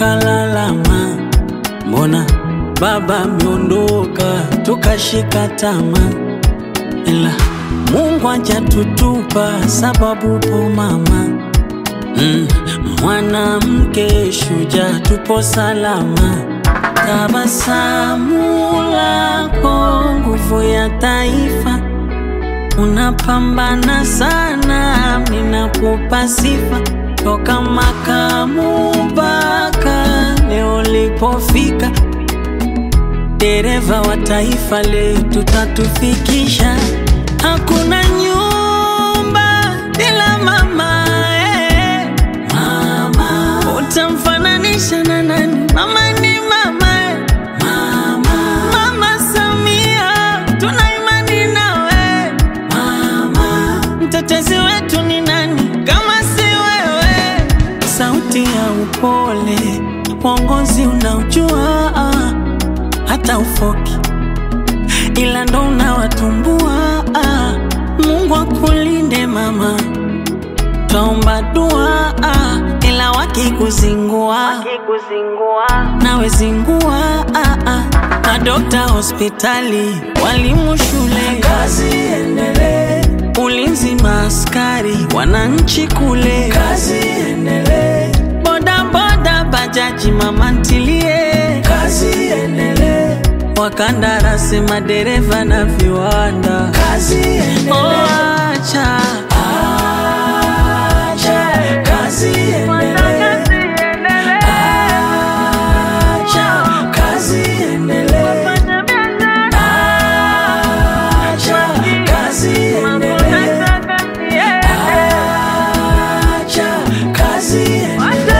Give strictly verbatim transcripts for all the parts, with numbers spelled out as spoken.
tukalalama, mbona baba ameondoka tukashika tamaa, ila Mungu hajatutupa sababu po mama. mm, Mwanamke shujaa tupo salama. Tabasamu lako nguvu ya taifa, unapambana sana, ninakupa sifa. Toka makamu mpaka leo ulipofika, dereva wa taifa letu tatufikisha. Hakuna nyumba bila mama, eh. Mama utamfananisha na nani? Mama ni mama, eh. Mama Mama Samia tuna imani nawe. Mama mtetezi wetu ni nani kama si wewe? Sauti ya upole, uongozi unaujua, hata ufoki ila ndo unawatumbua. Mungu akulinde mama, tuomba dua, ila wakikuzingua nawe zingua. Madokta hospitali, walimu shule, kazi endelee. Ulinzi maaskari, wananchi kule, kazi endelee. Boda boda bajaji, mama ntilie, kazi endelee. Wakandarasi, madereva na viwanda, kazi endelee. Oh, acha, acha, kazi endelee. Acha, kazi endelee. Acha, kazi endelee. Acha, kazi endelee.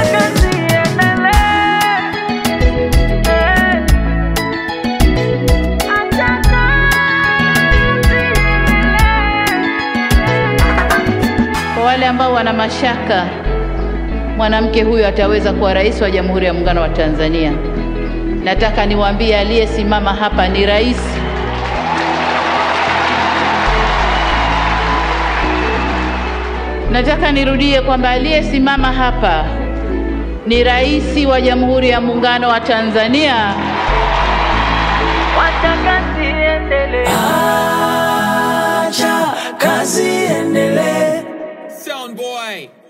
Wale ambao wana mashaka mwanamke huyu ataweza kuwa rais wa Jamhuri ya Muungano wa Tanzania, nataka niwaambie aliyesimama hapa ni rais. Nataka nirudie kwamba aliyesimama hapa ni rais wa Jamhuri ya Muungano wa Tanzania. Wacha kazi endelee. Acha kazi endelee. Sound boy.